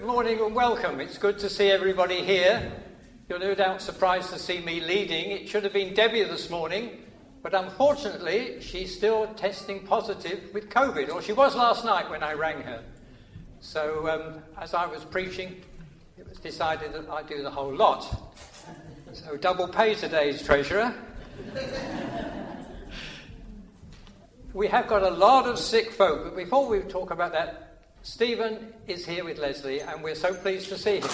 Good morning and welcome. It's good to see everybody here. You're no doubt surprised to see me leading. It should have been Debbie this morning, but unfortunately she's still testing positive with COVID, or she was last night when I rang her. So as I was preaching, it was decided that I'd do the whole lot. So double pay today's treasurer. We have got a lot of sick folk, but before we talk about that, Stephen is here with Leslie, and we're so pleased to see him.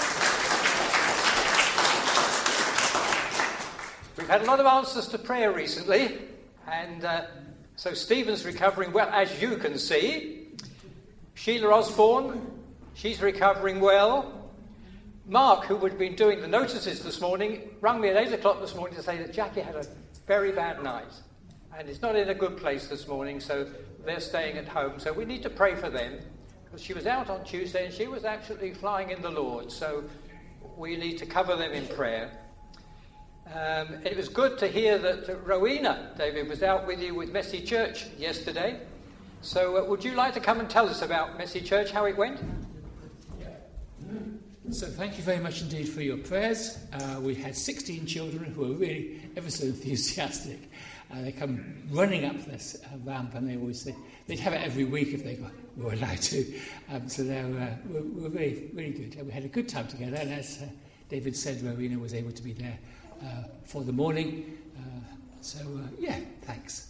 We've had a lot of answers to prayer recently, and so Stephen's recovering well, as you can see. Sheila Osborne, she's recovering well. Mark, who would have been doing the notices this morning, rang me at 8 o'clock this morning to say that Jackie had a very bad night, and is not in a good place this morning, so they're staying at home. So we need to pray for them, because she was out on Tuesday and she was actually flying in the Lord, so we need to cover them in prayer. It was good to hear that Rowena, David, was out with you with Messy Church yesterday. So would you like to come and tell us about Messy Church, how it went? So thank you very much indeed for your prayers. We had 16 children who were really ever so enthusiastic. They come running up this ramp, and they always say they'd have it every week if they were allowed to. So they were very, really good. And we had a good time together, and as David said, Rowena was able to be there for the morning. Thanks.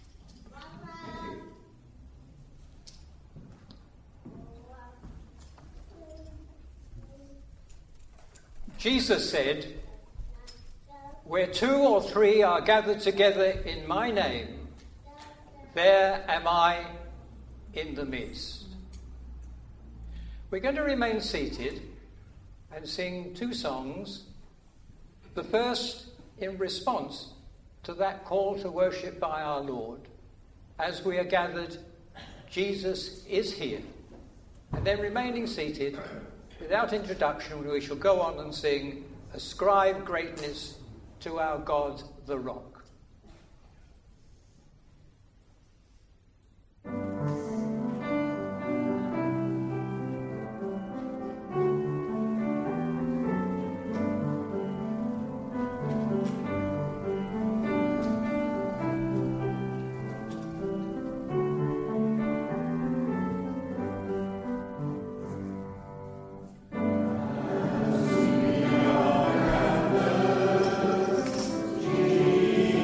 Jesus said, "Where 2 or 3 are gathered together in my name, there am I in the midst." We're going to remain seated and sing 2 songs. The first in response to that call to worship by our Lord. As we are gathered, Jesus is here. And then remaining seated, without introduction, we shall go on and sing "Ascribe Greatness to Our God, the Rock." Jesus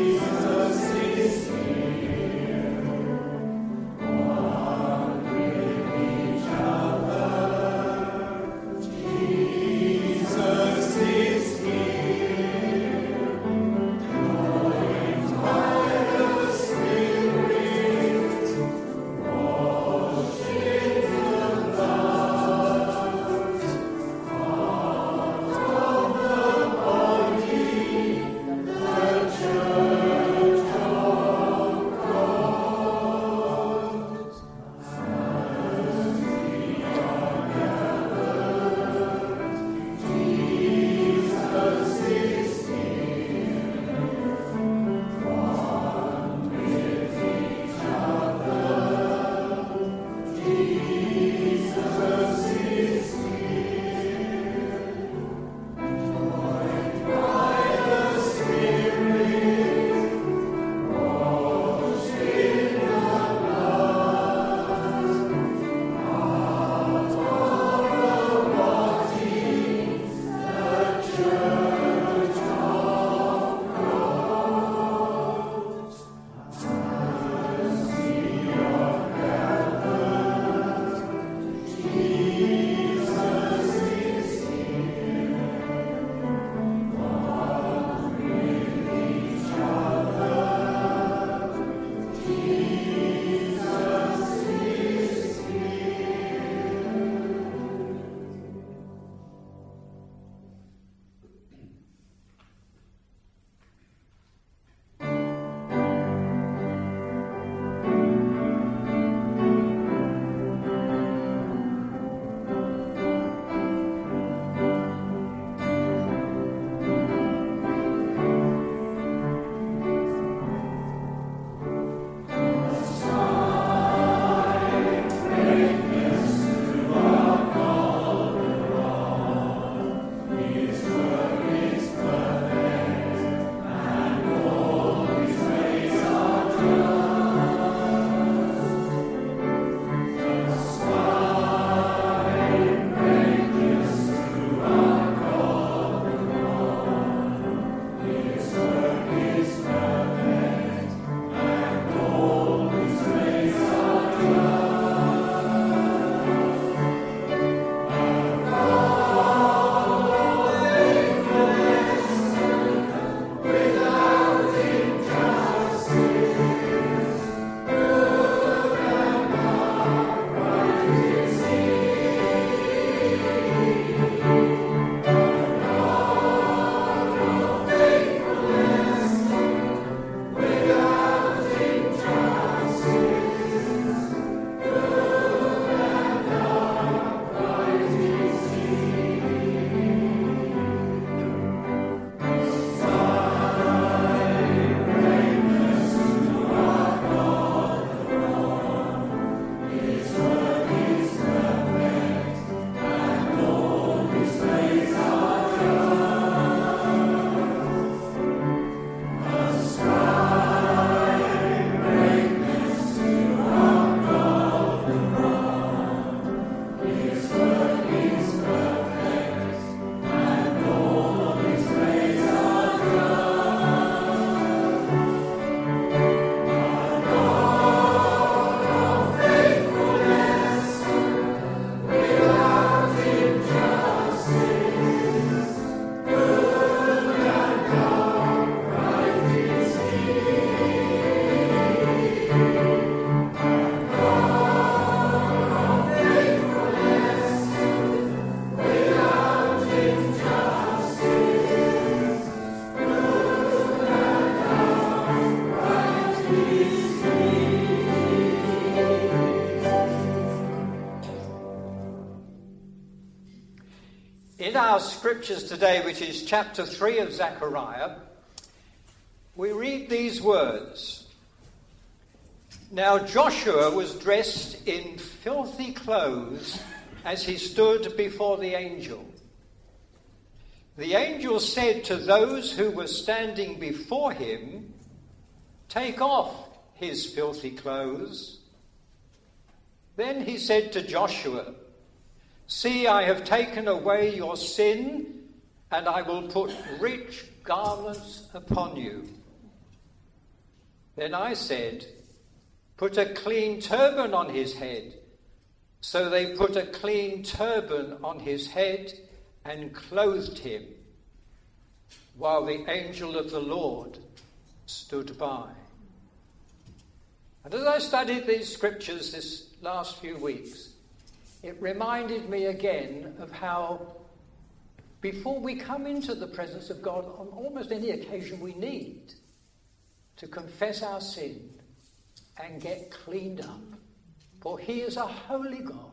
our scriptures today, which is chapter 3 of Zechariah, we read these words. Now Joshua was dressed in filthy clothes as he stood before the angel. The angel said to those who were standing before him, "Take off his filthy clothes." Then he said to Joshua, "See, I have taken away your sin, and I will put rich garments upon you." Then I said, "Put a clean turban on his head." So they put a clean turban on his head and clothed him, while the angel of the Lord stood by. And as I studied these scriptures this last few weeks, it reminded me again of how before we come into the presence of God on almost any occasion, we need to confess our sin and get cleaned up, for he is a holy God.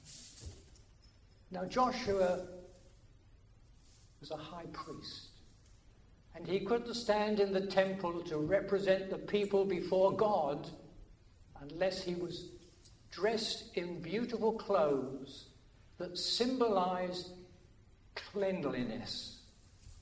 Now Joshua was a high priest, and he couldn't stand in the temple to represent the people before God unless he was dressed in beautiful clothes that symbolized cleanliness.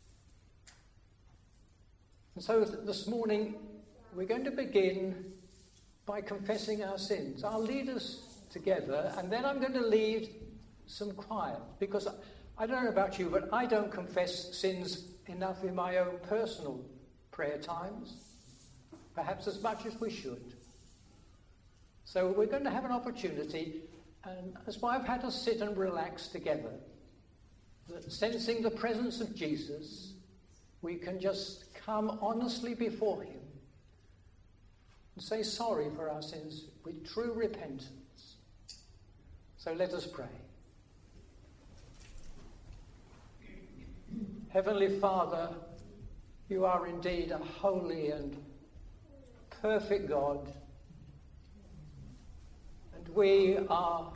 And so this morning we're going to begin by confessing our sins. I'll lead us together, and then I'm going to lead some quiet, because I don't know about you, but I don't confess sins enough in my own personal prayer times, perhaps as much as we should. So we're going to have an opportunity, and that's why I've had to sit and relax together, that sensing the presence of Jesus, we can just come honestly before him and say sorry for our sins with true repentance. So let us pray. Heavenly Father, you are indeed a holy and perfect God, and we are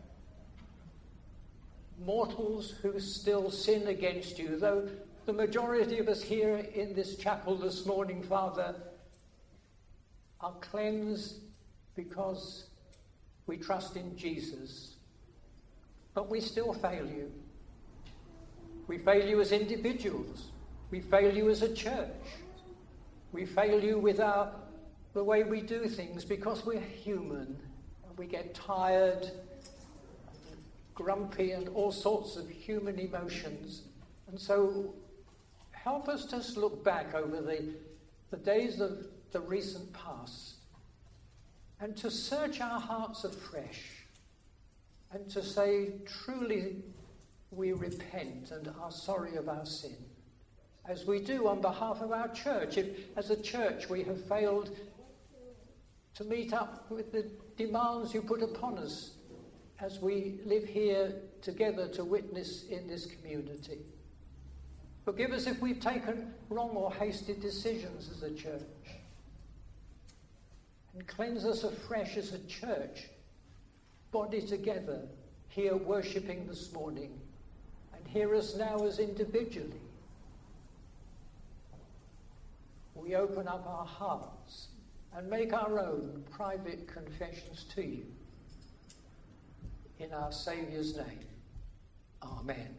mortals who still sin against you, though the majority of us here in this chapel this morning, Father, are cleansed because we trust in Jesus. But we still fail you. We fail you as individuals. We fail you as a church. We fail you with the way we do things, because we're human. We get tired, grumpy, and all sorts of human emotions. And so help us just look back over the days of the recent past and to search our hearts afresh and to say, truly, we repent and are sorry of our sin, as we do on behalf of our church. If, as a church, we have failed to meet up with the demands you put upon us as we live here together to witness in this community. Forgive us if we've taken wrong or hasty decisions as a church. And cleanse us afresh as a church, body together, here worshipping this morning. And hear us now as individually. We open up our hearts and make our own private confessions to you. In our Saviour's name. Amen.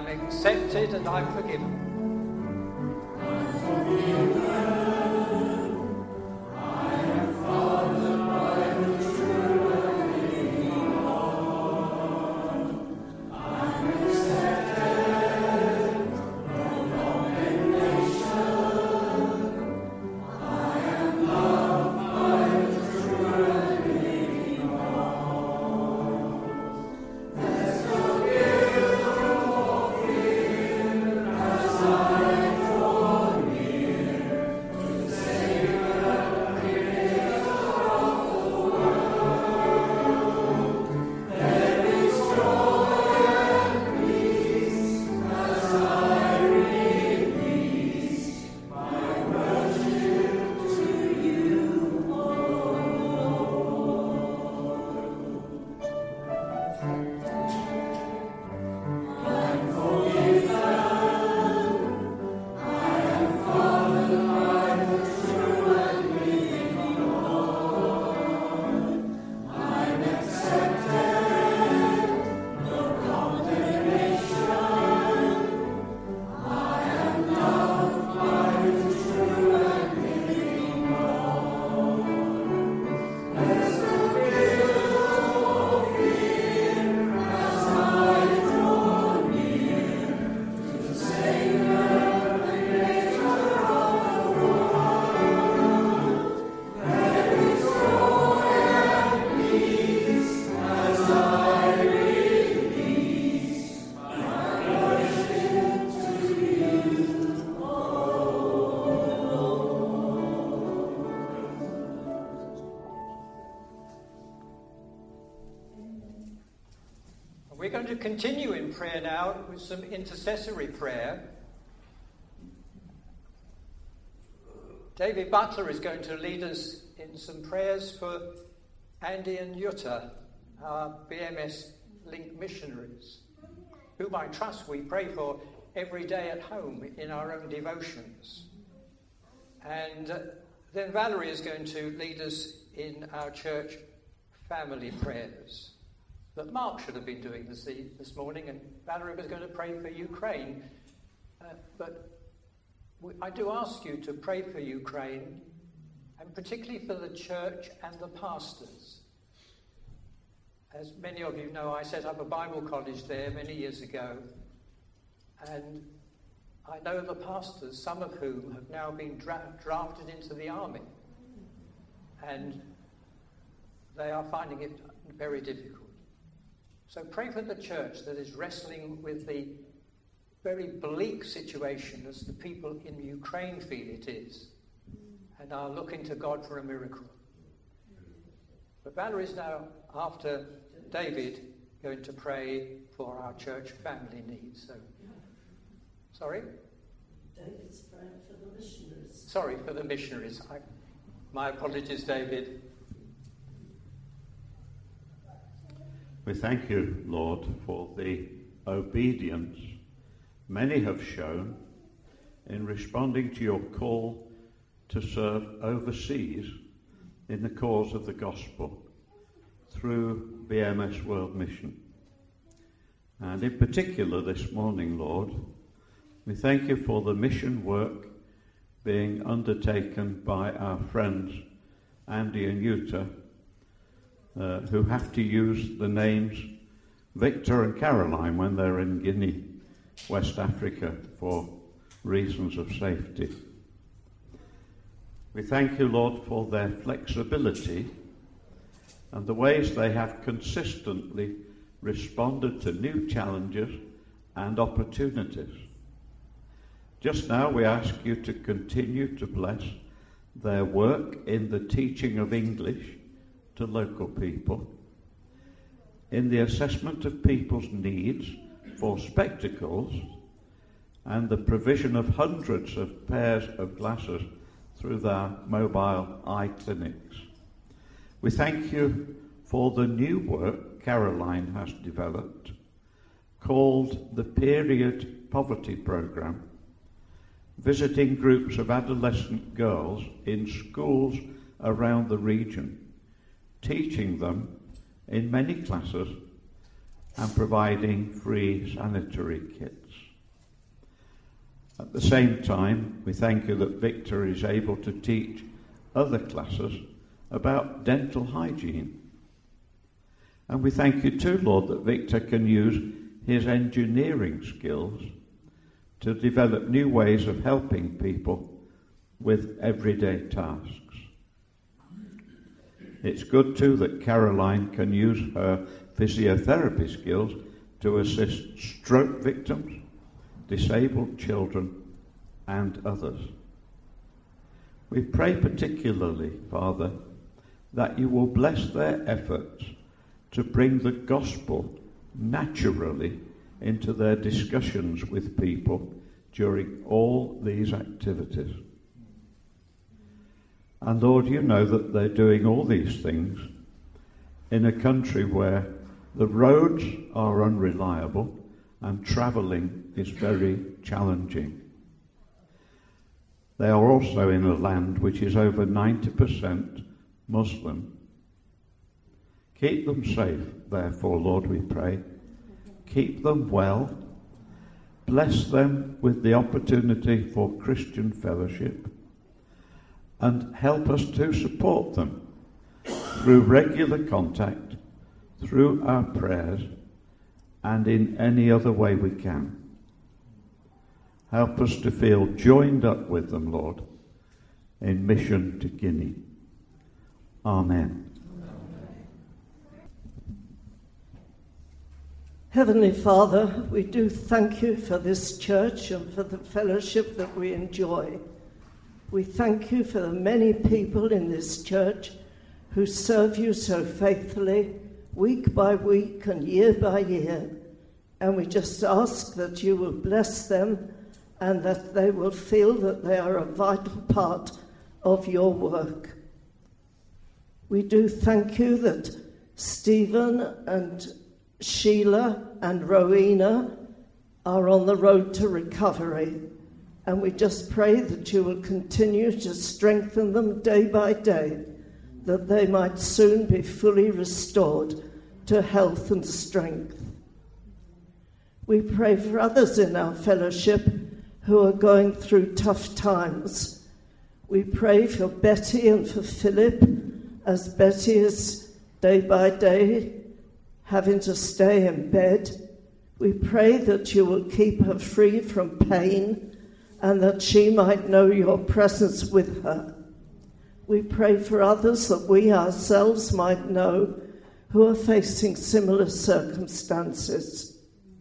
I'm accepted and I'm forgiven. We're going to continue in prayer now with some intercessory prayer. David Butler is going to lead us in some prayers for Andy and Jutta, our BMS Link missionaries, whom I trust we pray for every day at home in our own devotions. And then Valerie is going to lead us in our church family prayers that Mark should have been doing this morning, and Valerie was going to pray for Ukraine. But I do ask you to pray for Ukraine, and particularly for the church and the pastors. As many of you know, I set up a Bible college there many years ago, and I know the pastors, some of whom have now been drafted into the army, and they are finding it very difficult. So pray for the church that is wrestling with the very bleak situation as the people in Ukraine feel it is, and are looking to God for a miracle. But Valerie is now, after David, going to pray for our church family needs. So, sorry? David's praying for the missionaries. Sorry, for the missionaries. My apologies, David. We thank you, Lord, for the obedience many have shown in responding to your call to serve overseas in the cause of the gospel through BMS World Mission. And in particular this morning, Lord, we thank you for the mission work being undertaken by our friends Andy and Jutta, who have to use the names Victor and Caroline when they're in Guinea, West Africa, for reasons of safety. We thank you, Lord, for their flexibility and the ways they have consistently responded to new challenges and opportunities. Just now we ask you to continue to bless their work in the teaching of English to local people, in the assessment of people's needs for spectacles, and the provision of hundreds of pairs of glasses through their mobile eye clinics. We thank you for the new work Caroline has developed, called the Period Poverty Programme, visiting groups of adolescent girls in schools around the region, teaching them in many classes and providing free sanitary kits. At the same time, we thank you that Victor is able to teach other classes about dental hygiene. And we thank you too, Lord, that Victor can use his engineering skills to develop new ways of helping people with everyday tasks. It's good too that Caroline can use her physiotherapy skills to assist stroke victims, disabled children, and others. We pray particularly, Father, that you will bless their efforts to bring the gospel naturally into their discussions with people during all these activities. And Lord, you know that they're doing all these things in a country where the roads are unreliable and travelling is very challenging. They are also in a land which is over 90% Muslim. Keep them safe, therefore, Lord, we pray. Keep them well. Bless them with the opportunity for Christian fellowship. And help us to support them through regular contact, through our prayers, and in any other way we can. Help us to feel joined up with them, Lord, in mission to Guinea. Amen. Heavenly Father, we do thank you for this church and for the fellowship that we enjoy. We thank you for the many people in this church who serve you so faithfully, week by week and year by year. And we just ask that you will bless them and that they will feel that they are a vital part of your work. We do thank you that Stephen and Sheila and Rowena are on the road to recovery. And we just pray that you will continue to strengthen them day by day, that they might soon be fully restored to health and strength. We pray for others in our fellowship who are going through tough times. We pray for Betty and for Philip, as Betty is day by day having to stay in bed. We pray that you will keep her free from pain and that she might know your presence with her. We pray for others that we ourselves might know who are facing similar circumstances.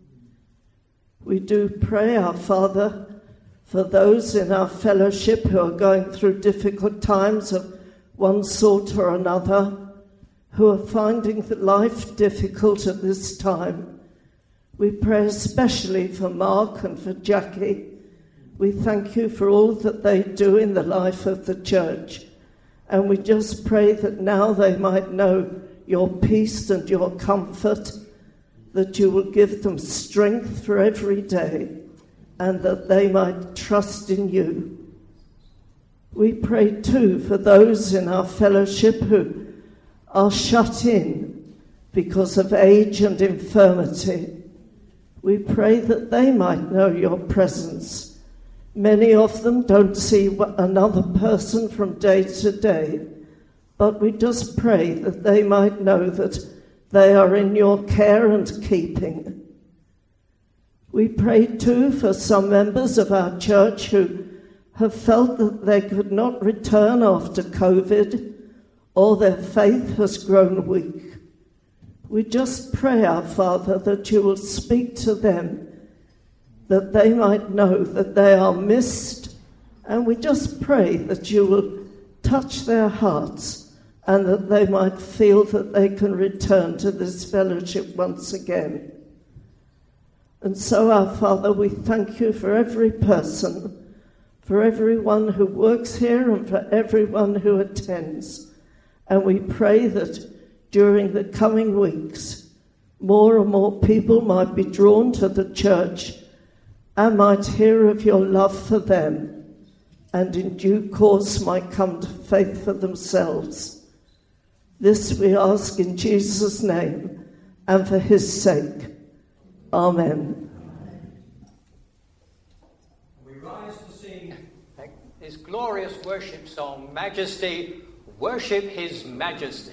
We do pray, our Father, for those in our fellowship who are going through difficult times of one sort or another, who are finding life difficult at this time. We pray especially for Mark and for Jackie. We thank you for all that they do in the life of the church. And we just pray that now they might know your peace and your comfort, that you will give them strength for every day, and that they might trust in you. We pray too for those in our fellowship who are shut in because of age and infirmity. We pray that they might know your presence. Many of them don't see another person from day to day, but we just pray that they might know that they are in your care and keeping. We pray too for some members of our church who have felt that they could not return after COVID, or their faith has grown weak. We just pray, our Father, that you will speak to them, that they might know that they are missed, and we just pray that you will touch their hearts and that they might feel that they can return to this fellowship once again. And so, our Father, we thank you for every person, for everyone who works here and for everyone who attends. And we pray that during the coming weeks, more and more people might be drawn to the church and might hear of your love for them, and in due course might come to faith for themselves. This we ask in Jesus' name and for his sake. Amen. We glorious worship song, Majesty, Worship His Majesty.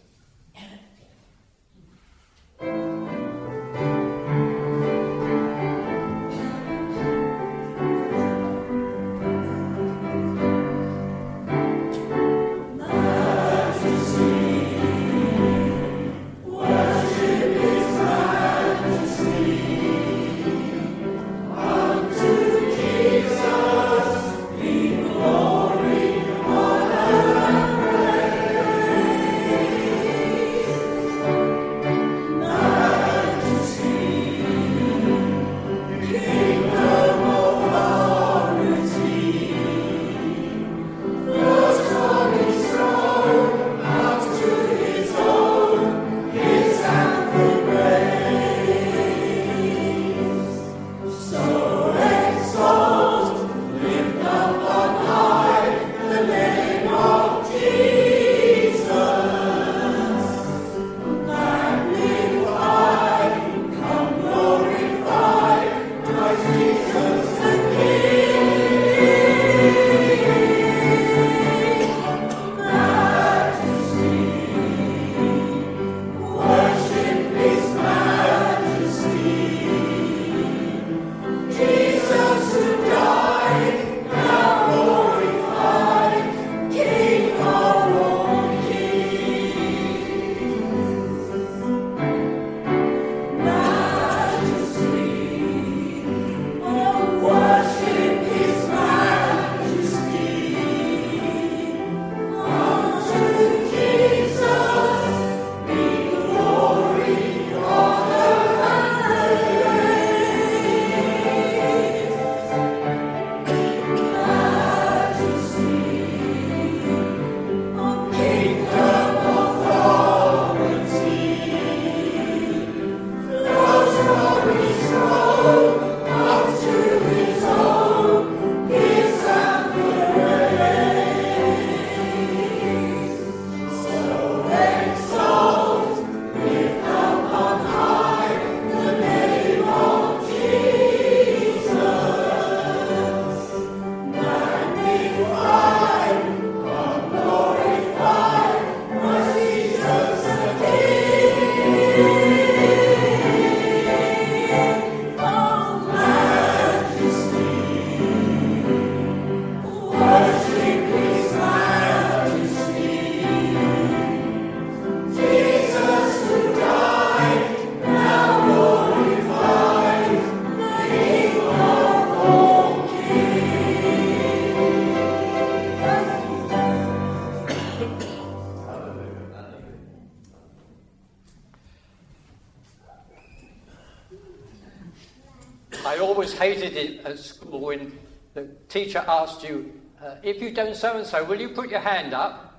I always hated it at school when the teacher asked you, if you've done so-and-so, will you put your hand up?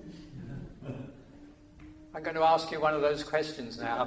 I'm going to ask you one of those questions now.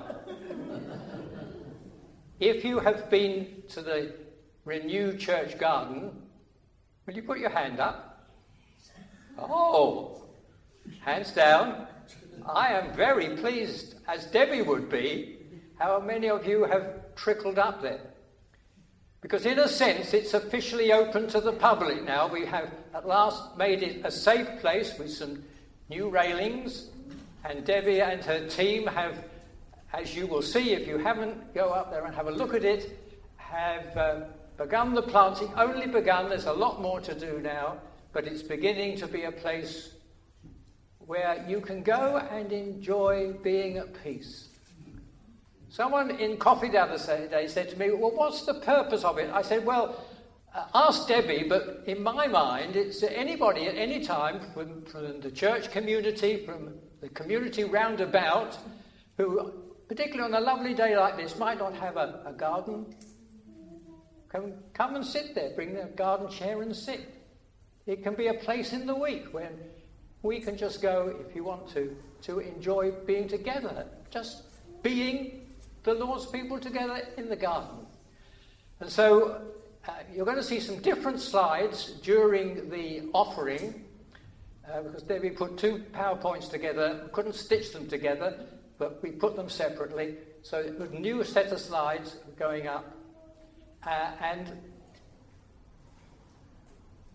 If you have been to the Renew Church Garden, will you put your hand up? Oh, hands down. I am very pleased, as Debbie would be, how many of you have trickled up there. Because in a sense, it's officially open to the public now. We have at last made it a safe place with some new railings. And Debbie and her team have, as you will see if you haven't, go up there and have a look at it, have begun the planting. Only begun, there's a lot more to do now, but it's beginning to be a place where you can go and enjoy being at peace. Someone in coffee the other day said to me, well, what's the purpose of it? I said, well, ask Debbie, but in my mind, it's anybody at any time from the church community, from the community roundabout, who, particularly on a lovely day like this, might not have a garden. Come and sit there, bring the garden chair and sit. It can be a place in the week when we can just go, if you want to enjoy being together, just being the Lord's people together in the garden. And so you're going to see some different slides during the offering, because Debbie put two PowerPoints together, couldn't stitch them together, but we put them separately. So a new set of slides going up. And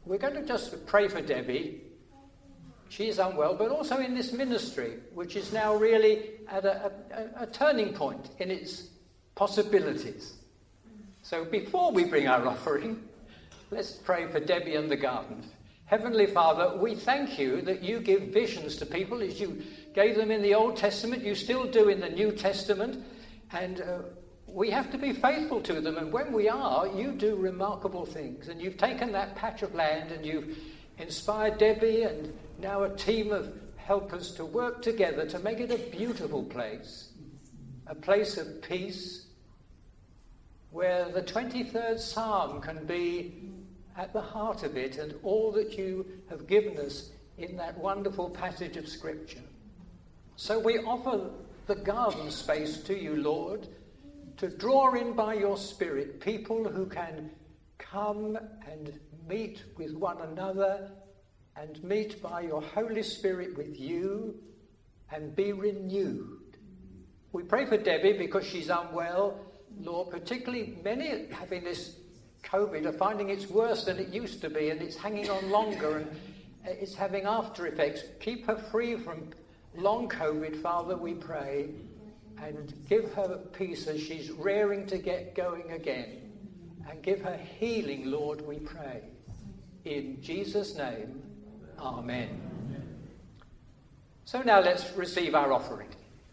we're going to just pray for Debbie. She's unwell, but also in this ministry, which is now really at a turning point in its possibilities. So before we bring our offering, let's pray for Debbie and the garden. Heavenly Father, we thank you that you give visions to people as you gave them in the Old Testament, you still do in the New Testament, and we have to be faithful to them. And when we are, you do remarkable things. And you've taken that patch of land and you've inspired Debbie and now a team of helpers to work together to make it a beautiful place, a place of peace, where the 23rd Psalm can be at the heart of it and all that you have given us in that wonderful passage of Scripture. So we offer the garden space to you, Lord, to draw in by your Spirit people who can come and meet with one another and meet by your Holy Spirit with you and be renewed. We pray for Debbie because she's unwell, Lord, particularly many having this COVID are finding it's worse than it used to be, and it's hanging on longer and it's having after effects. Keep her free from long COVID, Father, we pray, and give her peace as she's raring to get going again, and give her healing, Lord, we pray. In Jesus' name, amen. So now let's receive our offering.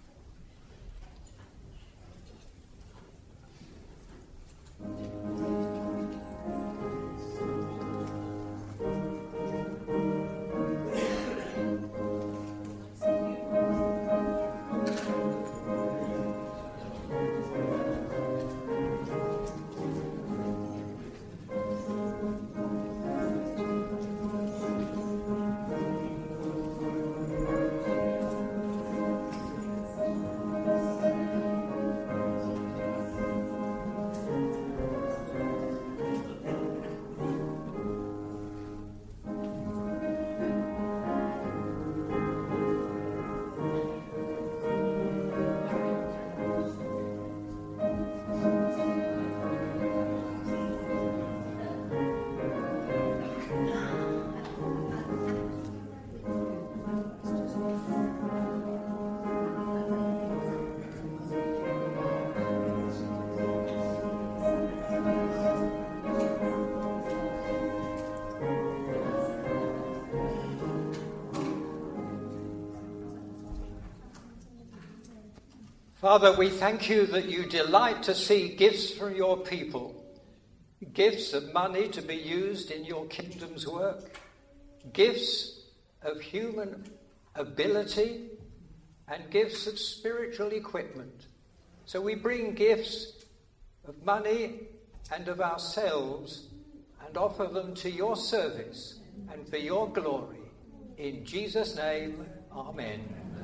Father, we thank you that you delight to see gifts from your people, gifts of money to be used in your kingdom's work, gifts of human ability, and gifts of spiritual equipment. So we bring gifts of money and of ourselves and offer them to your service and for your glory. In Jesus' name, amen.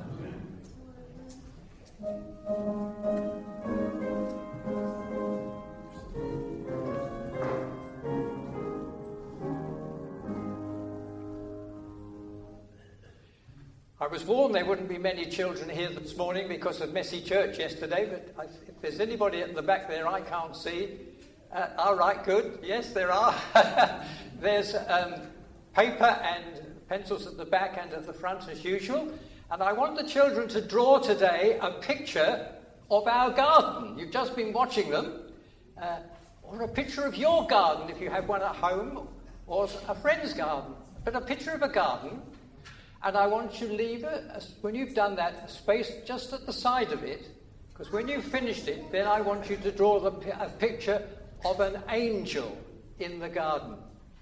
I was warned there wouldn't be many children here this morning because of messy church yesterday, but if there's anybody at the back there I can't see. All right, good. Yes, there are. There's paper and pencils at the back and at the front as usual. And I want the children to draw today a picture of our garden. You've just been watching them. Or a picture of your garden if you have one at home, or a friend's garden. But a picture of a garden. And I want you to leave, when you've done that, a space just at the side of it. Because when you've finished it, then I want you to draw a picture of an angel in the garden.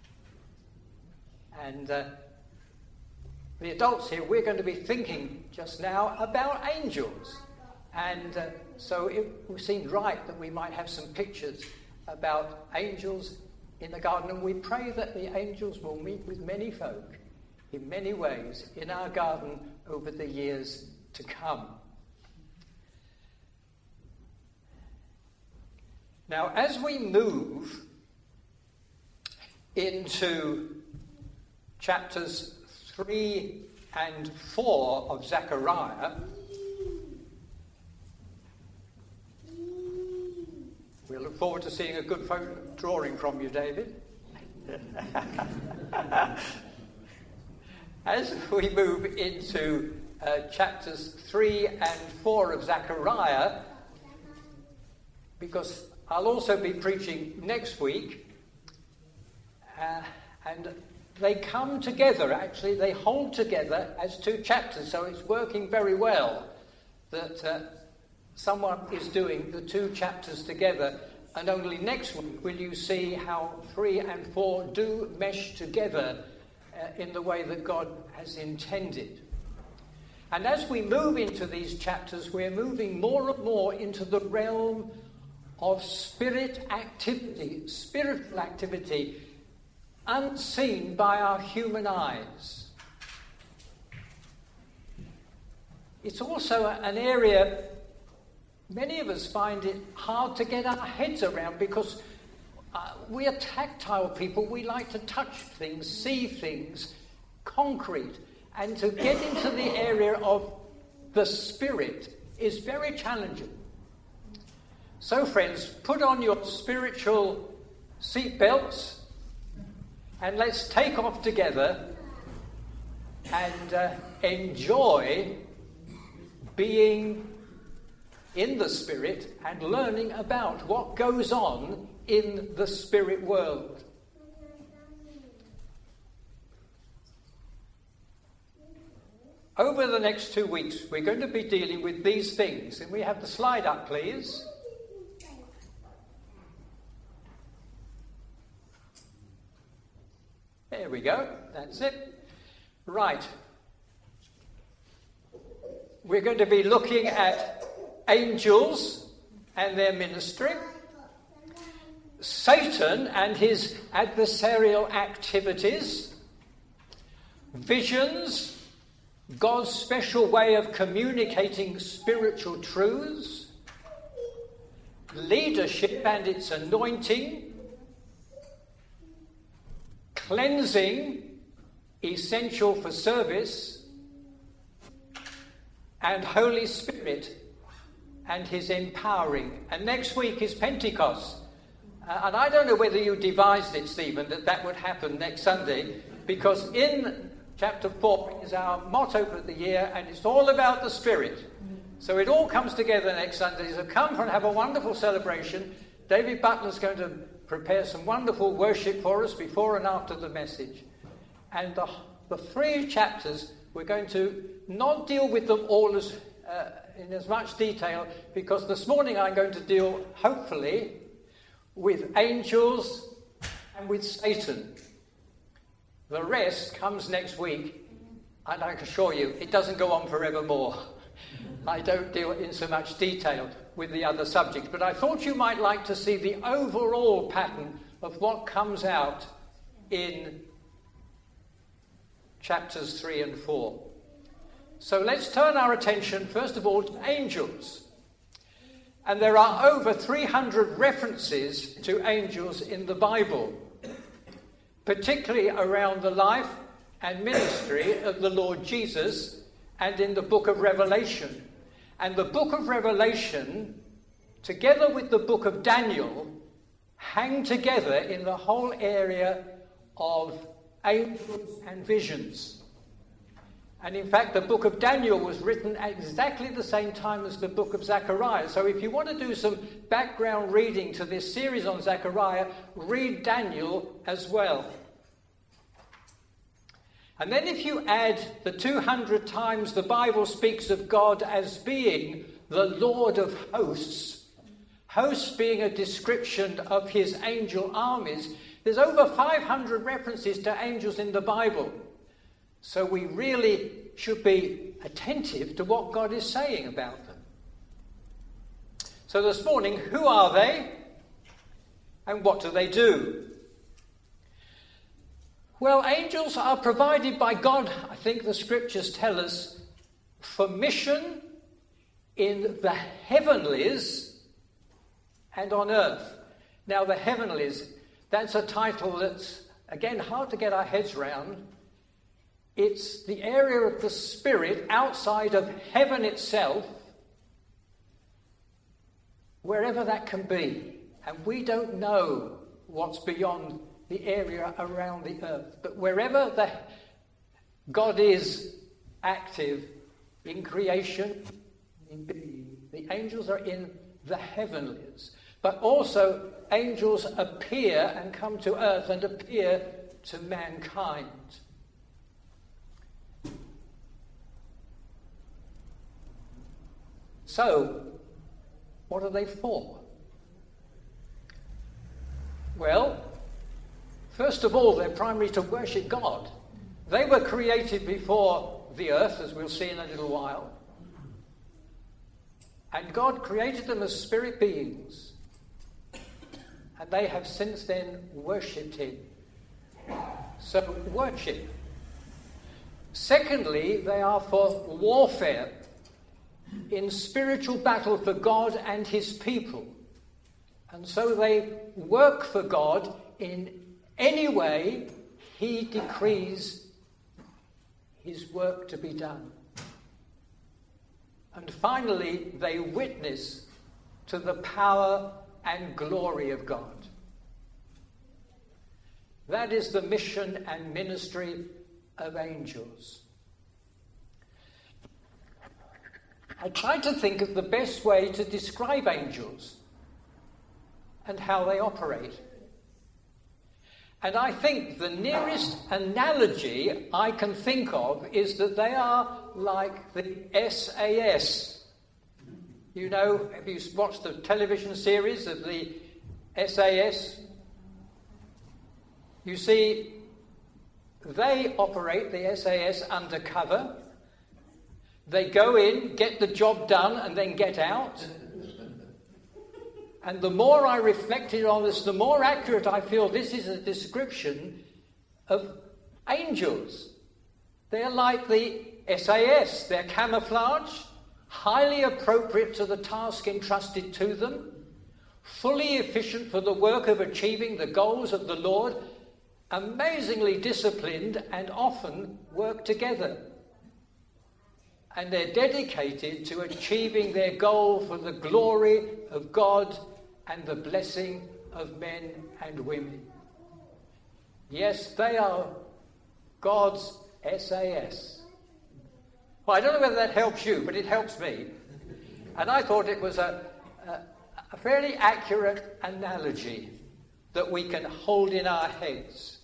And the adults here, we're going to be thinking just now about angels. And so it seemed right that we might have some pictures about angels in the garden. And we pray that the angels will meet with many folk in many ways in our garden over the years to come. Now, as we move into chapters 3 and 4 of Zechariah, we look forward to seeing a good photo drawing from you, David. As we move into chapters 3 and 4 of Zechariah, because I'll also be preaching next week, and they come together, actually, they hold together as two chapters, so it's working very well that someone is doing the two chapters together, and only next week will you see how 3 and 4 do mesh together in the way that God has intended. And as we move into these chapters, we're moving more and more into the realm of spiritual activity, unseen by our human eyes. It's also an area many of us find it hard to get our heads around, because we are tactile people. We like to touch things, see things, concrete. And to get into the area of the Spirit is very challenging. So, friends, put on your spiritual seatbelts and let's take off together and enjoy being in the Spirit and learning about what goes on in the spirit world. Over the next 2 weeks, we're going to be dealing with these things. And we have the slide up, please. There we go. That's it. Right. We're going to be looking at angels and their ministry, Satan and his adversarial activities, visions, God's special way of communicating spiritual truths, leadership and its anointing, cleansing, essential for service, and Holy Spirit and his empowering. And next week is Pentecost. And I don't know whether you devised it, Stephen, that would happen next Sunday, because in chapter 4 is our motto for the year, and it's all about the Spirit. So it all comes together next Sunday. So come and have a wonderful celebration. David Butler's going to prepare some wonderful worship for us before and after the message. And the 3 chapters, we're going to not deal with them all in as much detail, because this morning I'm going to deal, hopefully, with angels and with Satan. The rest comes next week, and I can assure you it doesn't go on forevermore. I don't deal in so much detail with the other subjects, but I thought you might like to see the overall pattern of what comes out in chapters 3 and 4. So let's turn our attention first of all to angels. And there are over 300 references to angels in the Bible, particularly around the life and ministry of the Lord Jesus and in the book of Revelation. And the book of Revelation, together with the book of Daniel, hang together in the whole area of angels and visions. And in fact, the book of Daniel was written at exactly the same time as the book of Zechariah. So if you want to do some background reading to this series on Zechariah, read Daniel as well. And then if you add the 200 times the Bible speaks of God as being the Lord of hosts, hosts being a description of his angel armies, there's over 500 references to angels in the Bible. So we really should be attentive to what God is saying about them. So this morning, who are they and what do they do? Well, angels are provided by God, I think the scriptures tell us, for mission in the heavenlies and on earth. Now, the heavenlies, that's a title that's, again, hard to get our heads round. It's the area of the Spirit outside of heaven itself, wherever that can be. And we don't know what's beyond the area around the earth. But wherever God is active in creation, in being, the angels are in the heavenlies. But also angels appear and come to earth and appear to mankind. So, what are they for? Well, first of all, they're primarily to worship God. They were created before the earth, as we'll see in a little while. And God created them as spirit beings. And they have since then worshipped him. So, worship. Secondly, they are for warfare, in spiritual battle for God and his people. And so they work for God in any way he decrees his work to be done. And finally, they witness to the power and glory of God. That is the mission and ministry of angels. I tried to think of the best way to describe angels and how they operate. And I think the nearest analogy I can think of is that they are like the SAS. You know, have you watched the television series of the SAS? You see, they operate the SAS undercover. They go in, get the job done, and then get out. And the more I reflected on this, the more accurate I feel this is a description of angels. They're like the SAS. They're camouflaged, highly appropriate to the task entrusted to them, fully efficient for the work of achieving the goals of the Lord, amazingly disciplined, and often work together. And they're dedicated to achieving their goal for the glory of God and the blessing of men and women. Yes, they are God's SAS. Well, I don't know whether that helps you, but it helps me. And I thought it was a fairly accurate analogy that we can hold in our heads.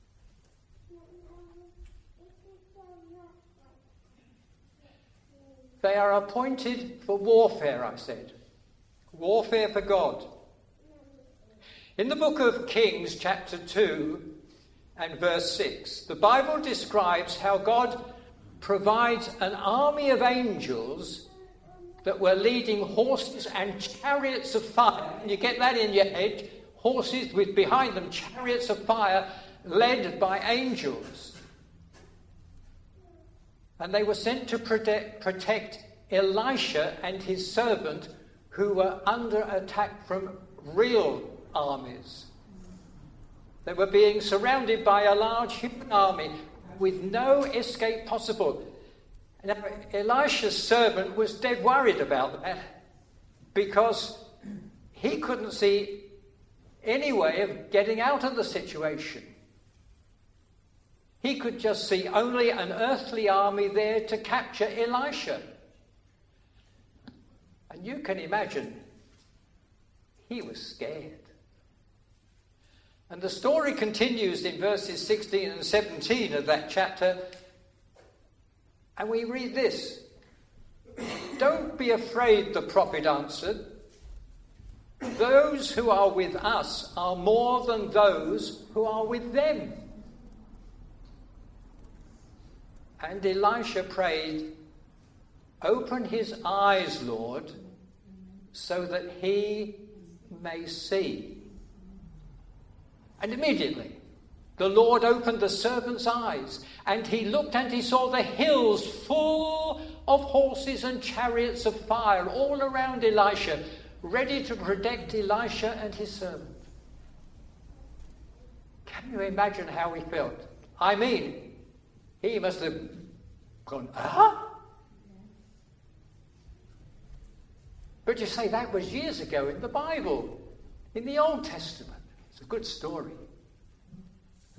They are appointed for warfare, I said. Warfare for God. In the book of Kings, chapter 2 and verse 6, the Bible describes how God provides an army of angels that were leading horses and chariots of fire. And you get that in your head, horses with behind them chariots of fire led by angels. And they were sent to protect Elisha and his servant, who were under attack from real armies. They were being surrounded by a large human army with no escape possible. Now, Elisha's servant was dead worried about that because he couldn't see any way of getting out of the situation. He could just see only an earthly army there to capture Elisha. And you can imagine, he was scared. And the story continues in verses 16 and 17 of that chapter. And we read this. "Don't be afraid," the prophet answered. "Those who are with us are more than those who are with them." And Elisha prayed, "Open his eyes, Lord, so that he may see." And immediately the Lord opened the servant's eyes, and he looked and he saw the hills full of horses and chariots of fire all around Elisha, ready to protect Elisha and his servant. Can you imagine how he felt? I mean, he must have gone, But you say that was years ago in the Bible, in the Old Testament. It's a good story.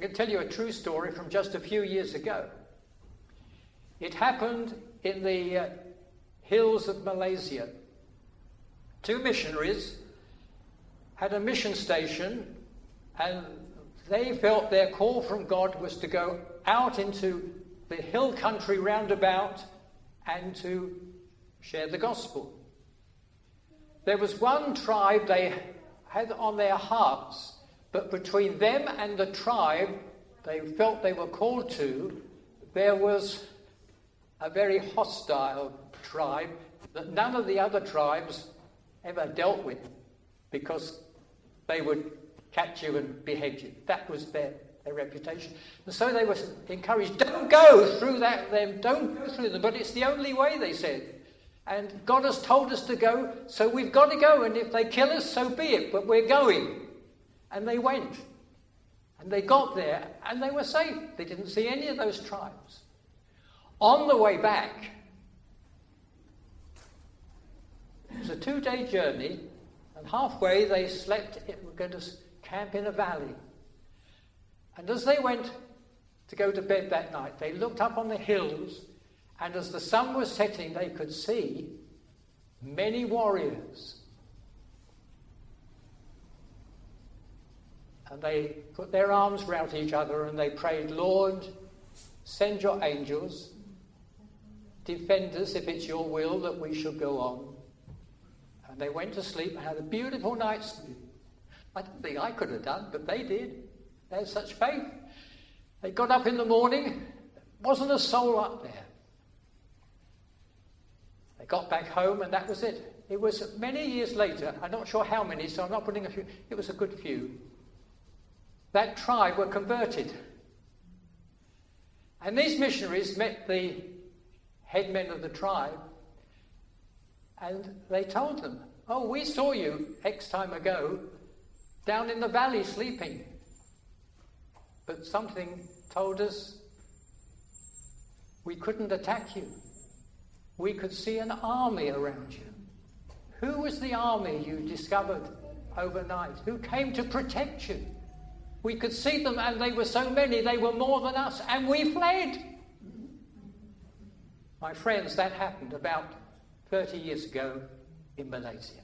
I can tell you a true story from just a few years ago. It happened in the hills of Malaysia. 2 missionaries had a mission station, and they felt their call from God was to go out into the hill country roundabout and to share the gospel. There was one tribe they had on their hearts, but between them and the tribe they felt they were called to, there was a very hostile tribe that none of the other tribes ever dealt with, because they would catch you and behead you. That was their reputation. And so they were encouraged, don't go through them, don't go through them. But it's the only way, they said. And God has told us to go, so we've got to go. And if they kill us, so be it, but we're going. And they went. And they got there, and they were safe. They didn't see any of those tribes. On the way back, it was a 2-day journey, and halfway they slept, were going to camp in a valley. And as they went to go to bed that night, they looked up on the hills, and as the sun was setting, they could see many warriors. And they put their arms round each other and they prayed, Lord, send your angels, defend us if it's your will that we should go on. And they went to sleep and had a beautiful night's sleep. I don't think I could have done, but they did. They had such faith. They got up in the morning, there wasn't a soul up there. They got back home and that was it. It was many years later, I'm not sure how many, so I'm not putting a few, it was a good few. That tribe were converted. And these missionaries met the headmen of the tribe, and they told them, oh, we saw you X time ago down in the valley sleeping. But something told us we couldn't attack you. We could see an army around you. Who was the army you discovered overnight? Who came to protect you? We could see them, and they were so many, they were more than us, and we fled. My friends, that happened about 30 years ago in Malaysia.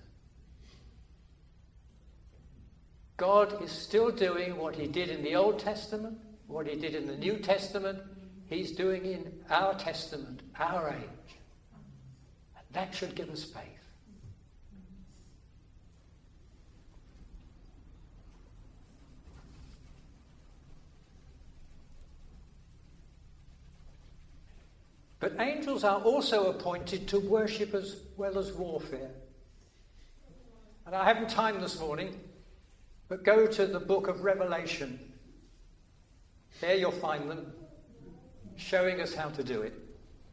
God is still doing what he did in the Old Testament, what he did in the New Testament, he's doing in our testament, our age. And that should give us faith. But angels are also appointed to worship as well as warfare. And I haven't time this morning, but go to the book of Revelation. There you'll find them, showing us how to do it.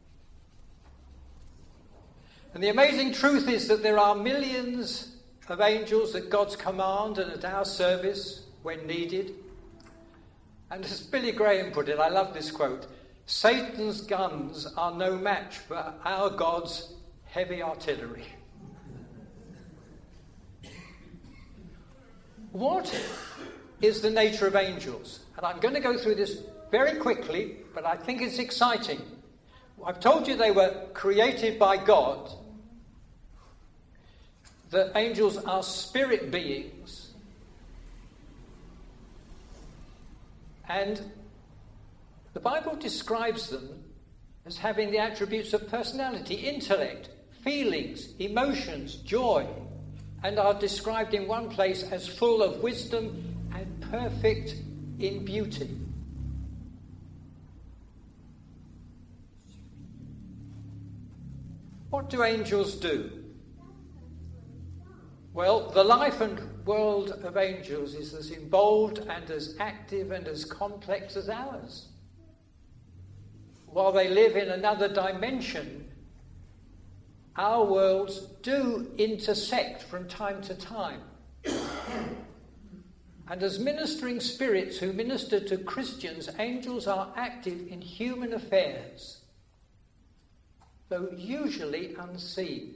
And the amazing truth is that there are millions of angels at God's command and at our service when needed. And as Billy Graham put it, I love this quote, Satan's guns are no match for our God's heavy artillery. What is the nature of angels? And I'm going to go through this very quickly, but I think it's exciting. I've told you they were created by God, that angels are spirit beings, and the Bible describes them as having the attributes of personality, intellect, feelings, emotions, joy, and are described in one place as full of wisdom and perfect in beauty. What do angels do? Well, the life and world of angels is as involved and as active and as complex as ours. While they live in another dimension, our worlds do intersect from time to time. And as ministering spirits who minister to Christians, angels are active in human affairs, though usually unseen,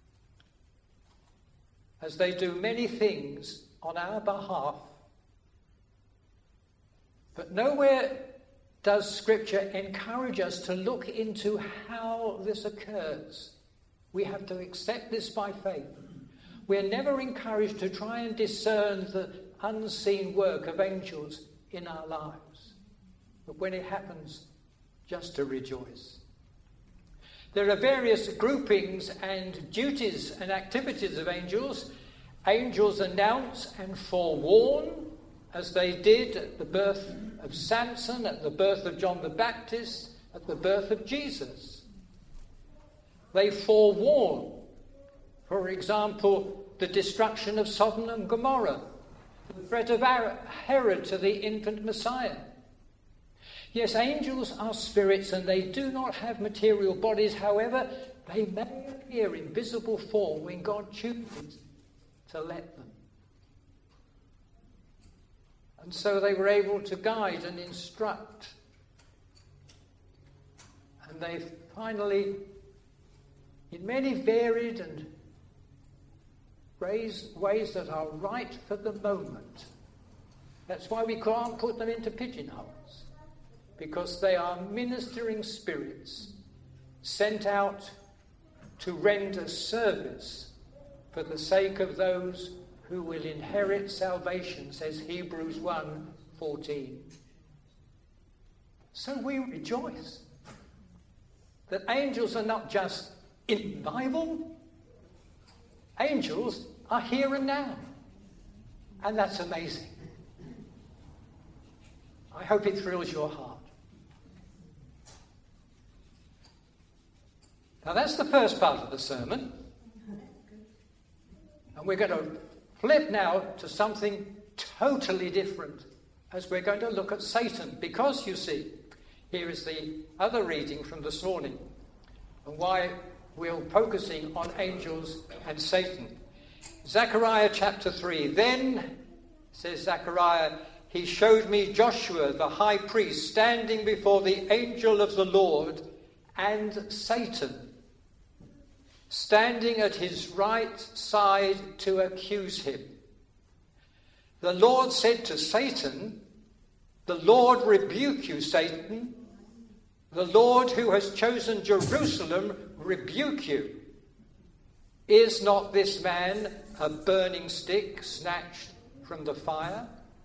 as they do many things on our behalf But nowhere does Scripture encourage us to look into how this occurs. We have to accept this by faith. We're never encouraged to try and discern the unseen work of angels in our lives. But when it happens, just to rejoice. There are various groupings and duties and activities of angels. Angels announce and forewarn, as they did at the birth of Samson, at the birth of John the Baptist, at the birth of Jesus. They forewarn, for example, the destruction of Sodom and Gomorrah, the threat of Herod to the infant Messiah. Yes, angels are spirits and they do not have material bodies. However, they may appear in visible form when God chooses to let them. And so they were able to guide and instruct. And they finally, in many varied and ways that are right for the moment. That's why we can't put them into pigeonholes, because they are ministering spirits sent out to render service for the sake of those who will inherit salvation, says Hebrews 1:14. So we rejoice that angels are not just in the Bible. Angels are here and now. And that's amazing. I hope it thrills your heart. Now that's the first part of the sermon. And we're going to flip now to something totally different as we're going to look at Satan. Because, you see, here is the other reading from this morning and why we're focusing on angels and Satan. Zechariah chapter 3. Then, says Zechariah, he showed me Joshua the high priest standing before the angel of the Lord, and Satan standing at his right side to accuse him. The Lord said to Satan, "The Lord rebuke you, Satan. The Lord who has chosen Jerusalem rebuke you. Is not this man a burning stick snatched from the fire?"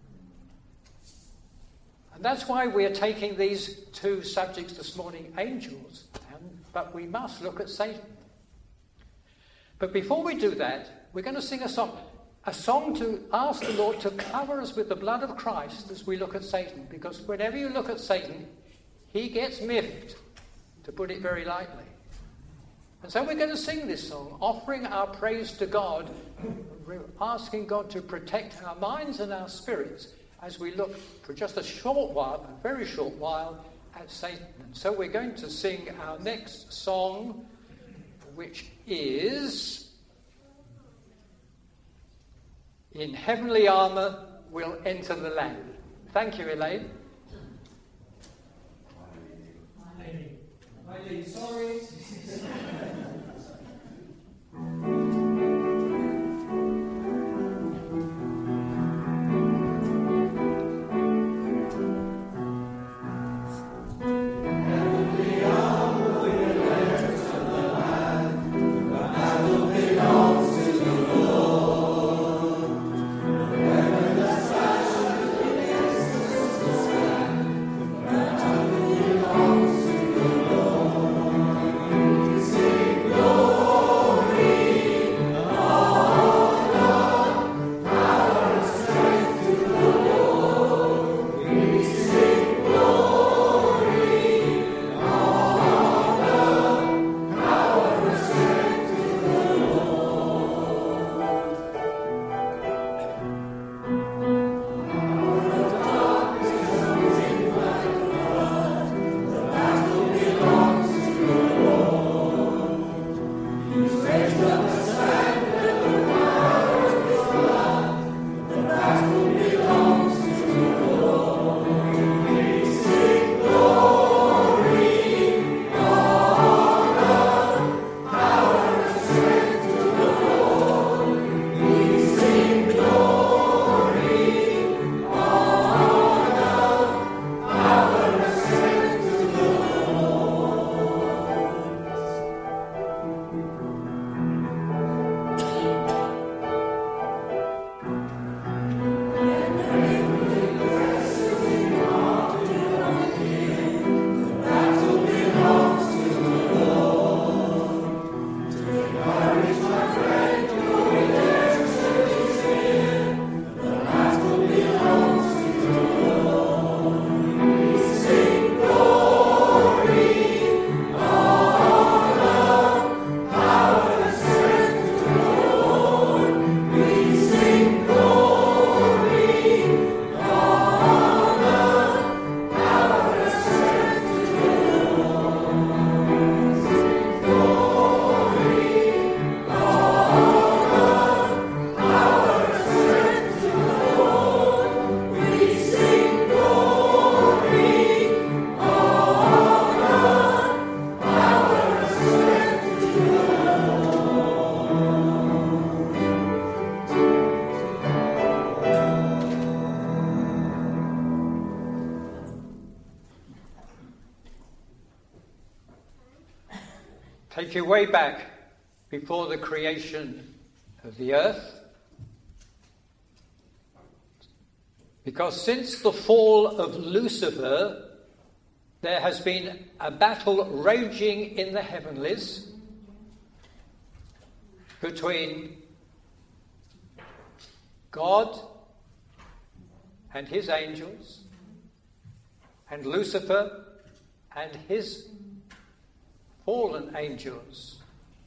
And that's why we're taking these two subjects this morning, angels, but we must look at Satan. But before we do that, we're going to sing a song to ask the Lord to cover us with the blood of Christ as we look at Satan. Because whenever you look at Satan, he gets miffed, to put it very lightly. And so we're going to sing this song, offering our praise to God, asking God to protect our minds and our spirits as we look for just a short while, a very short while, at Satan. And so we're going to sing our next song, which is "In Heavenly Armour We'll Enter the Land." Thank you, Elaine. Eileen, sorry. See take you way back before the creation of the earth. Because since the fall of Lucifer, there has been a battle raging in the heavenlies between God and his angels, and Lucifer and his fallen angels.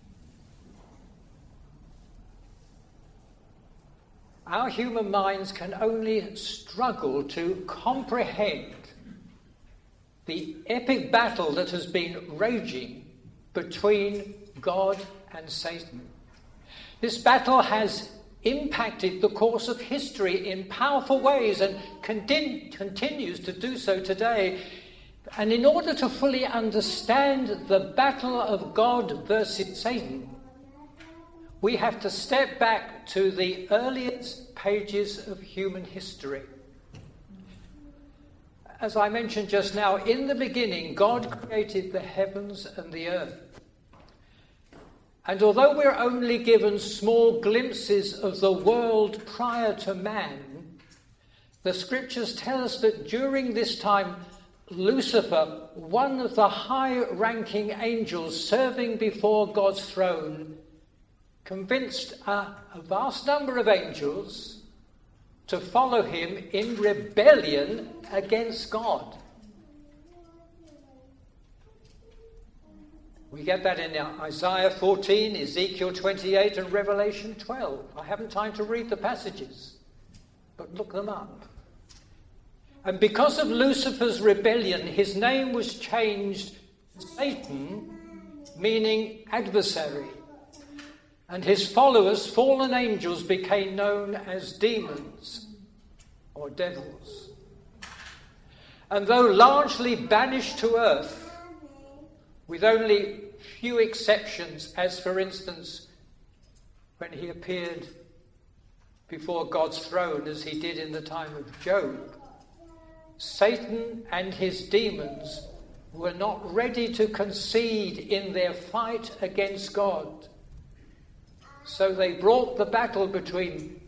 Our human minds can only struggle to comprehend the epic battle that has been raging between God and Satan. This battle has impacted the course of history in powerful ways and continues to do so today. And in order to fully understand the battle of God versus Satan, we have to step back to the earliest pages of human history. As I mentioned just now, in the beginning, God created the heavens and the earth. And although we're only given small glimpses of the world prior to man, the scriptures tell us that during this time, Lucifer, one of the high-ranking angels serving before God's throne, convinced a vast number of angels to follow him in rebellion against God. We get that in Isaiah 14, Ezekiel 28 and Revelation 12. I haven't time to read the passages, but look them up. And because of Lucifer's rebellion, his name was changed to Satan, meaning adversary. And his followers, fallen angels, became known as demons or devils. And though largely banished to earth, with only few exceptions, as for instance, when he appeared before God's throne, as he did in the time of Job, Satan and his demons were not ready to concede in their fight against God. So they brought the battle between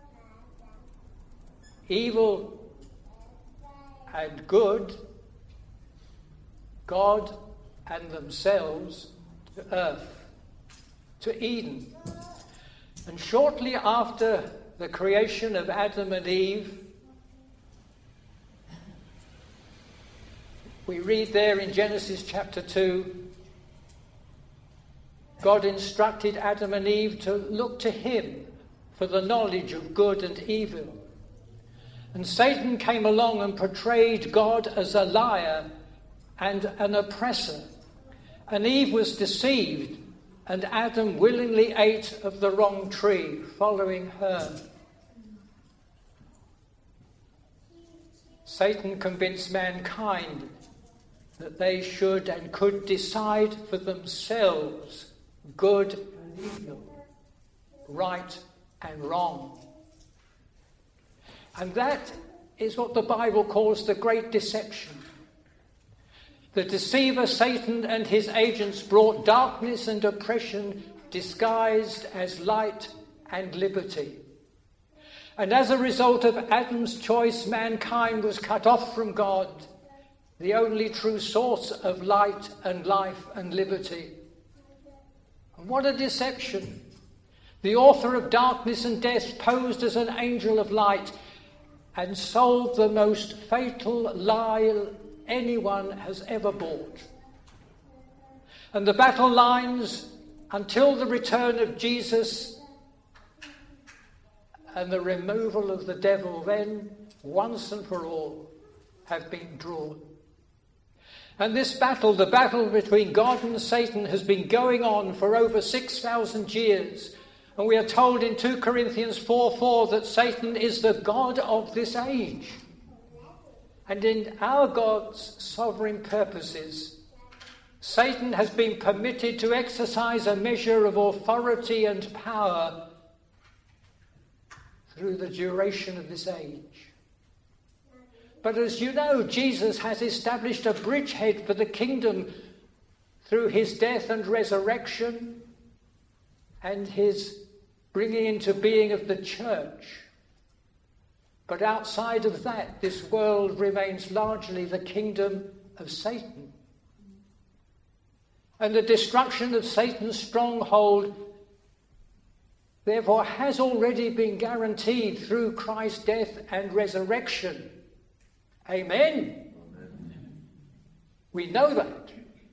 evil and good, God and themselves, to earth, to Eden. And shortly after the creation of Adam and Eve, we read there in Genesis chapter 2, God instructed Adam and Eve to look to him for the knowledge of good and evil. And Satan came along and portrayed God as a liar and an oppressor. And Eve was deceived, and Adam willingly ate of the wrong tree, following her. Satan convinced mankind that they should and could decide for themselves good and evil, right and wrong. And that is what the Bible calls the great deception. The deceiver Satan and his agents brought darkness and oppression disguised as light and liberty. And as a result of Adam's choice, mankind was cut off from God, the only true source of light and life and liberty. And what a deception! The author of darkness and death posed as an angel of light and sold the most fatal lie anyone has ever bought. And the battle lines until the return of Jesus and the removal of the devil then, once and for all, have been drawn. And this battle, the battle between God and Satan, has been going on for over 6,000 years. And we are told in 2 Corinthians 4:4 that Satan is the god of this age. And in our God's sovereign purposes, Satan has been permitted to exercise a measure of authority and power through the duration of this age. But as you know, Jesus has established a bridgehead for the kingdom through his death and resurrection and his bringing into being of the church. But outside of that, this world remains largely the kingdom of Satan. And the destruction of Satan's stronghold, therefore, has already been guaranteed through Christ's death and resurrection. Amen? Amen. We know that.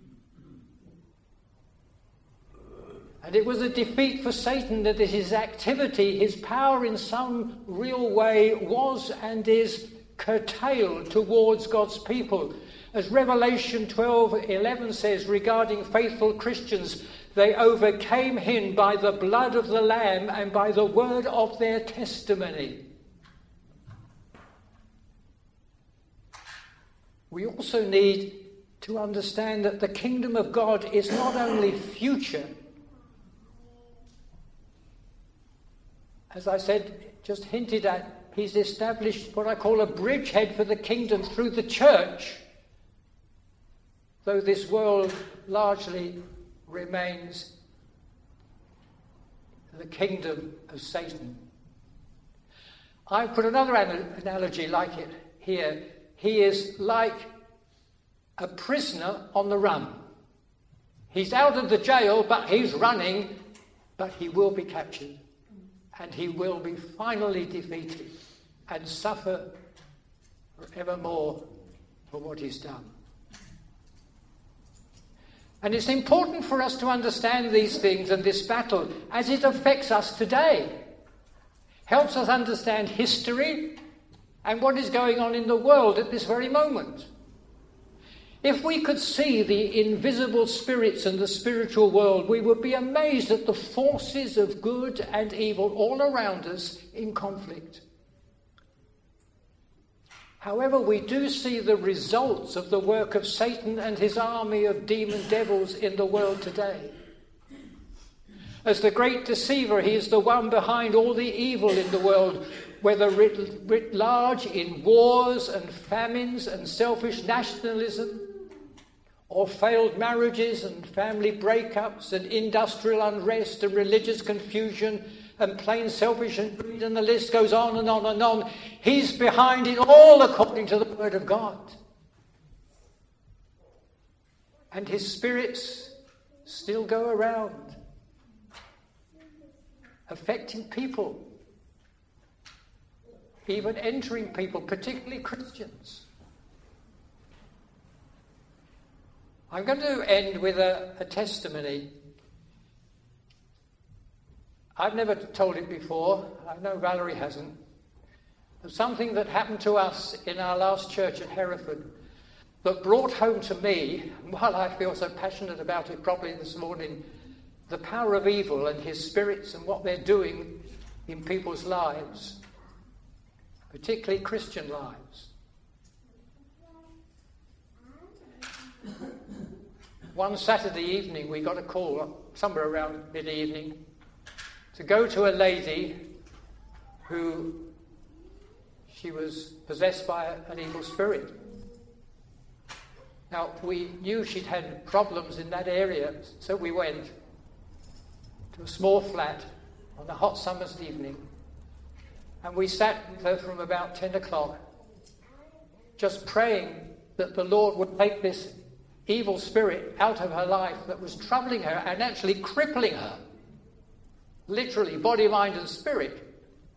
And it was a defeat for Satan that his activity, his power in some real way was and is curtailed towards God's people. As Revelation 12:11 says regarding faithful Christians, they overcame him by the blood of the Lamb and by the word of their testimony. We also need to understand that the kingdom of God is not only future. As I said, just hinted at, he's established what I call a bridgehead for the kingdom through the church, though this world largely remains the kingdom of Satan. I put another analogy like it here. He is like a prisoner on the run. He's out of the jail, but he's running, but he will be captured. And he will be finally defeated and suffer forevermore for what he's done. And it's important for us to understand these things and this battle as it affects us today. Helps us understand history and what is going on in the world at this very moment. If we could see the invisible spirits in the spiritual world, we would be amazed at the forces of good and evil all around us in conflict. However, we do see the results of the work of Satan and his army of demon devils in the world today. As the great deceiver, he is the one behind all the evil in the world, whether writ large in wars and famines and selfish nationalism, or failed marriages and family breakups and industrial unrest and religious confusion and plain selfish and greed, and the list goes on and on and on. He's behind it all according to the word of God. And his spirits still go around, affecting people, even entering people, particularly Christians. I'm going to end with a testimony. I've never told it before. I know Valerie hasn't. Of something that happened to us in our last church at Hereford that brought home to me, while I feel so passionate about it probably this morning, the power of evil and his spirits and what they're doing in people's lives, particularly Christian lives. One Saturday evening we got a call, somewhere around mid-evening, to go to a lady who she was possessed by an evil spirit. Now, we knew she'd had problems in that area, so we went to a small flat on a hot summer's evening, and we sat with her from about 10 o'clock, just praying that the Lord would take this evil spirit out of her life that was troubling her and actually crippling her. Literally, body, mind and spirit.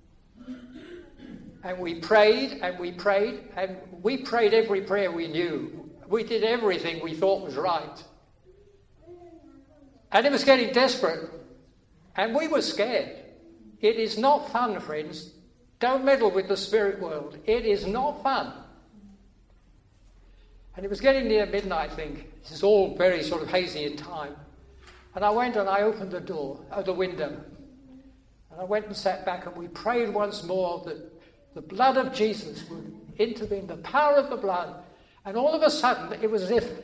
And we prayed and we prayed and we prayed every prayer we knew. We did everything we thought was right. And it was getting desperate. And we were scared. It is not fun, friends. Don't meddle with the spirit world. It is not fun. And it was getting near midnight, I think. This is all very sort of hazy in time. And I went and I opened the window. And I went and sat back and we prayed once more that the blood of Jesus would intervene, the power of the blood. And all of a sudden, it was as if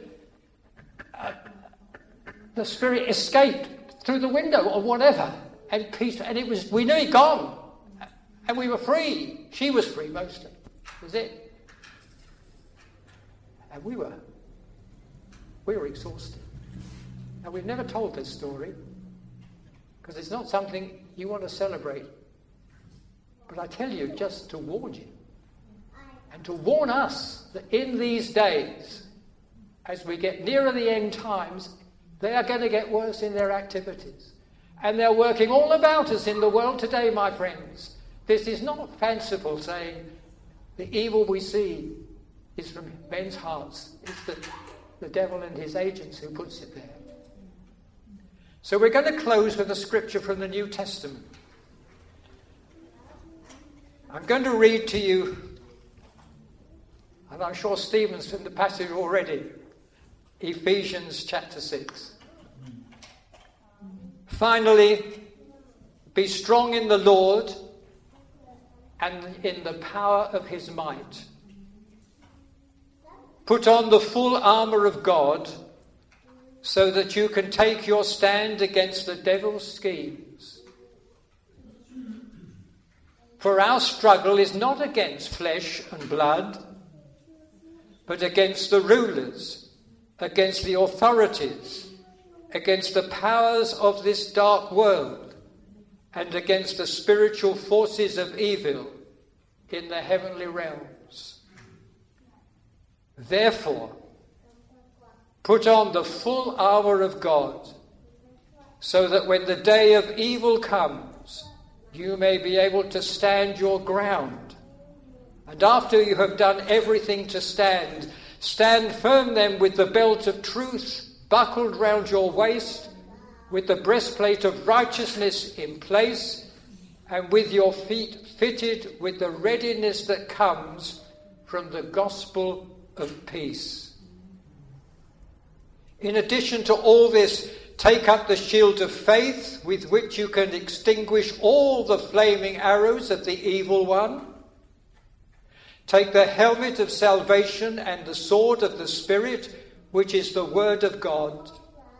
the spirit escaped through the window or whatever. And Peter, and we knew he'd gone. And we were free. She was free mostly. That was it. And we were exhausted. Now, we've never told this story because it's not something you want to celebrate. But I tell you, just to warn you and to warn us that in these days, as we get nearer the end times, they are going to get worse in their activities. And they're working all about us in the world today, my friends. This is not fanciful saying the evil we see is from men's hearts. It's the devil and his agents who puts it there. So we're going to close with a scripture from the New Testament. I'm going to read to you, and I'm sure Stephen's in the passage already, Ephesians chapter 6. Finally, be strong in the Lord and in the power of his might. Put on the full armour of God so that you can take your stand against the devil's schemes. For our struggle is not against flesh and blood, but against the rulers, against the authorities, against the powers of this dark world, and against the spiritual forces of evil in the heavenly realms. Therefore, put on the full armour of God, so that when the day of evil comes, you may be able to stand your ground. And after you have done everything to stand, stand firm then with the belt of truth buckled round your waist, with the breastplate of righteousness in place, and with your feet fitted with the readiness that comes from the gospel of peace. In addition to all this, take up the shield of faith with which you can extinguish all the flaming arrows of the evil one. Take the helmet of salvation and the sword of the Spirit, which is the word of God.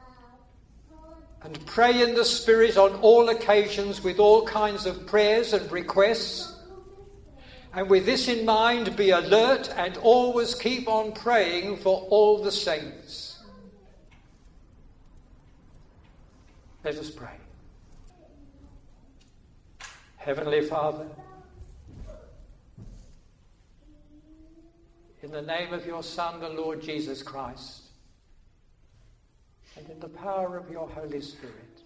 And pray in the Spirit on all occasions with all kinds of prayers and requests. And with this in mind, be alert and always keep on praying for all the saints. Let us pray. Heavenly Father, in the name of your Son, the Lord Jesus Christ, and in the power of your Holy Spirit,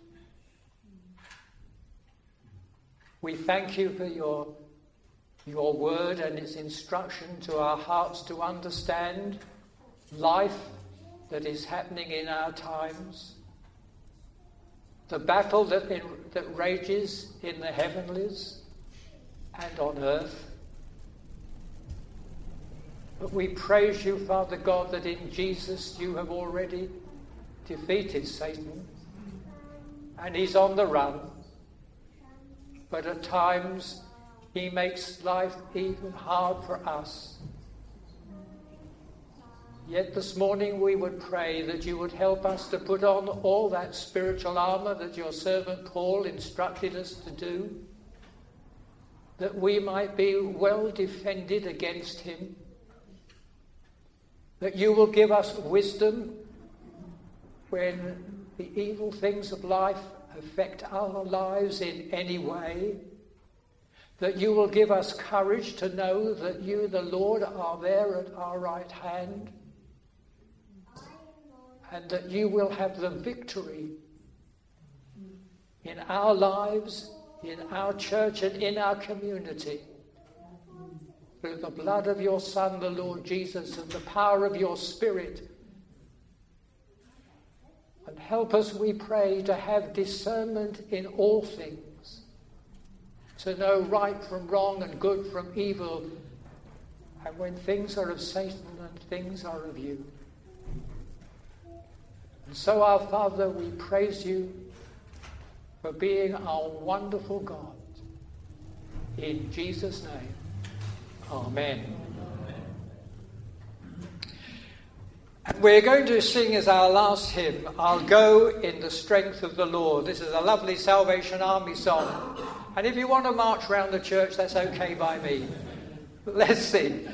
we thank you for your word and its instruction to our hearts to understand life that is happening in our times, the battle that rages in the heavenlies and on earth. But we praise you, Father God, that in Jesus you have already defeated Satan, and he's on the run. But at times he makes life even hard for us. Yet this morning we would pray that you would help us to put on all that spiritual armour that your servant Paul instructed us to do, that we might be well defended against him, that you will give us wisdom when the evil things of life affect our lives in any way, that you will give us courage to know that you, the Lord, are there at our right hand, and that you will have the victory in our lives, in our church, and in our community, through the blood of your Son, the Lord Jesus, and the power of your Spirit. And help us, we pray, to have discernment in all things, to know right from wrong and good from evil, and when things are of Satan and things are of you. And so, our Father, we praise you for being our wonderful God. In Jesus' name, amen. And we're going to sing as our last hymn, I'll Go in the Strength of the Lord. This is a lovely Salvation Army song. And if you want to march around the church, that's okay by me. Let's sing.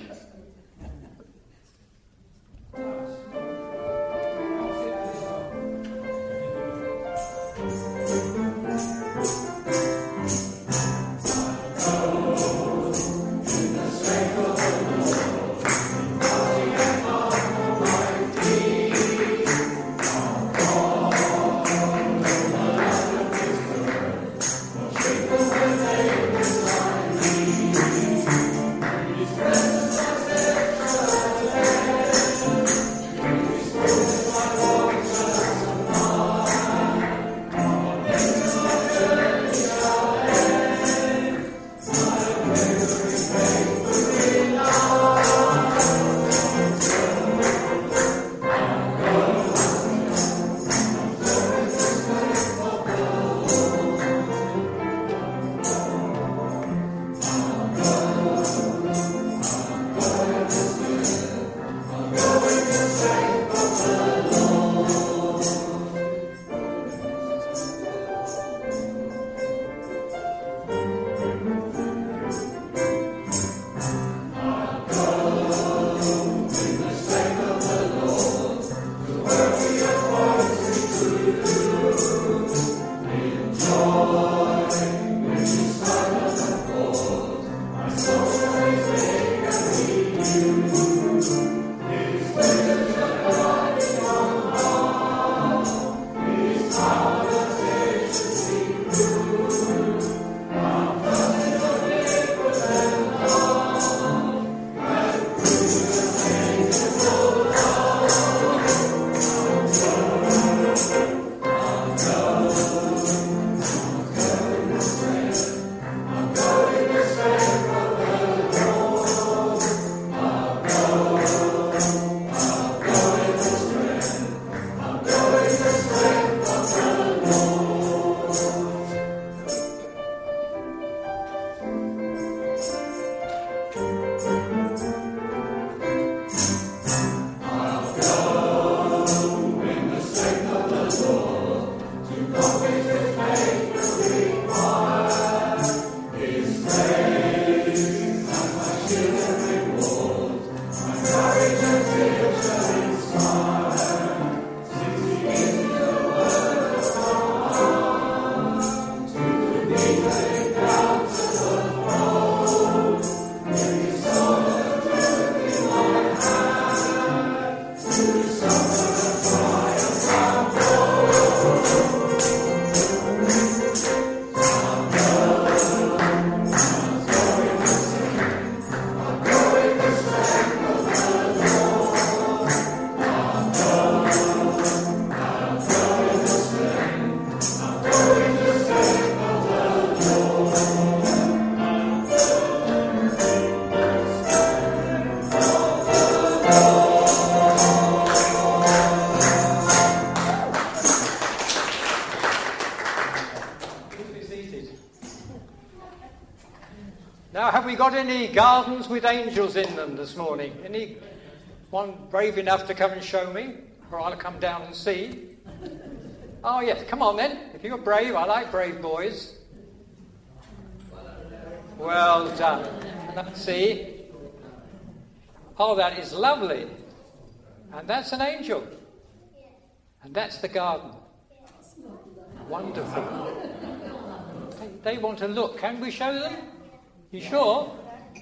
Now, have we got any gardens with angels in them this morning? Anyone brave enough to come and show me? Or I'll come down and see. Oh, yes, come on then. If you're brave, I like brave boys. Well done. Let's see. Oh, that is lovely. And that's an angel. And that's the garden. Wonderful. They want to look. Can we show them? You sure?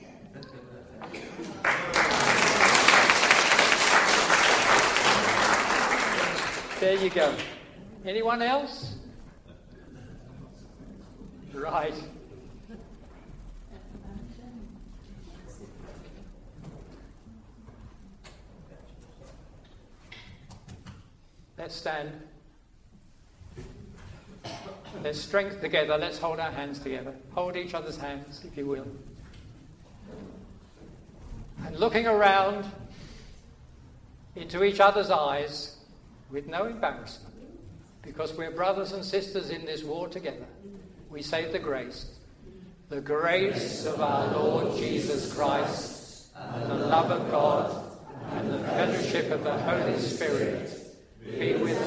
There you go. Anyone else? Right. Let's stand. There's strength together. Let's hold our hands together. Hold each other's hands, if you will. And looking around into each other's eyes with no embarrassment, because we're brothers and sisters in this war together, we say the grace. The grace of our Lord Jesus Christ, and the love of God, and the fellowship of the Holy Spirit be with